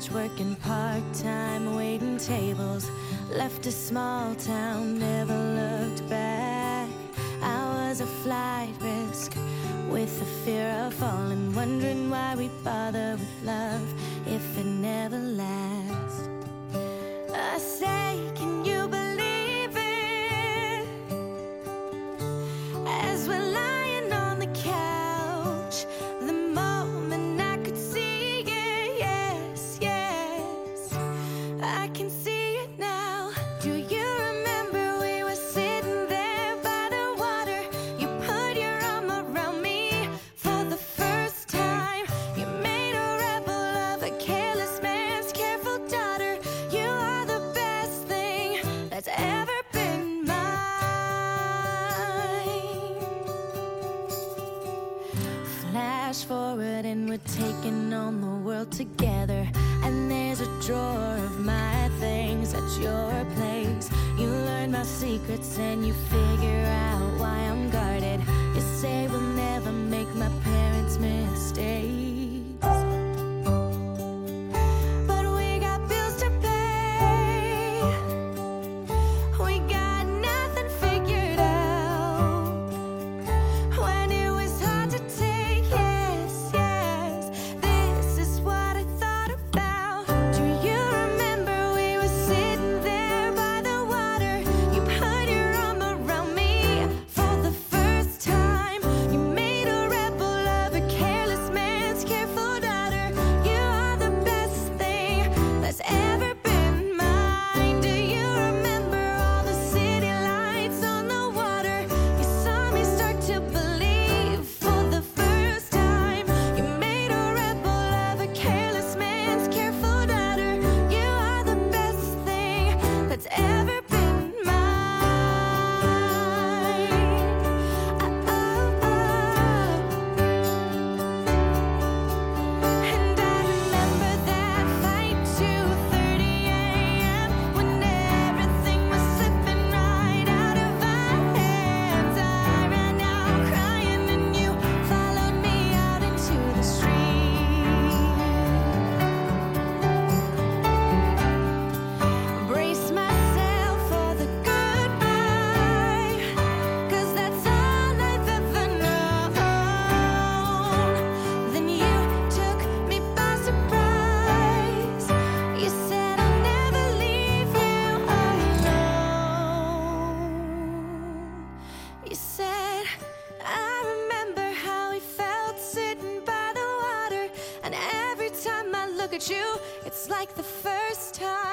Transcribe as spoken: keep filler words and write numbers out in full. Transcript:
college, working part-time, waiting tables. Left a small town, never looked back. I was a flight risk with the fear of falling, wondering why we bother with love if it never lasts. I say, can you believe it? As we're lying on the couch, the moment I could see it, yes, yes, I can see it now. Do you remember we were sitting there by the water? You put your arm around me for the first time. You made a rebel of a careless man's careful daughter. You are the best thing that's ever been mine. Flash forward and we're taking on the world together. And there's a drawer of my things at your place. You learn my secrets and you figure out why I'm guarded. You say we'll never make my parents' mistakes, but we got bills to pay. We got nothing figured out. When it was hard to take, yes, yes, this is what I thought about. Do you remember we were sitting there by the water? You put your arm around me for the first time. You made a rebel of a careless man's careful daughter. You are the best thing that's ever been mine. Do you remember all the city lights on the water? You saw me start to believe for the first time. You made a rebel of a careless man's careful daughter. You are the best thing that's ever been mine. Oh, oh, oh. And I remember that fight, two thirty a m when everything was slipping right out of our hands. I ran out crying and you followed me out into the street. Brace myself for the goodbye, 'cause that's all I've ever known. Then you took me by surprise. You said I'll never leave you alone. You said, I remember how we felt sitting by the water. And every time I look at you, it's like the first time.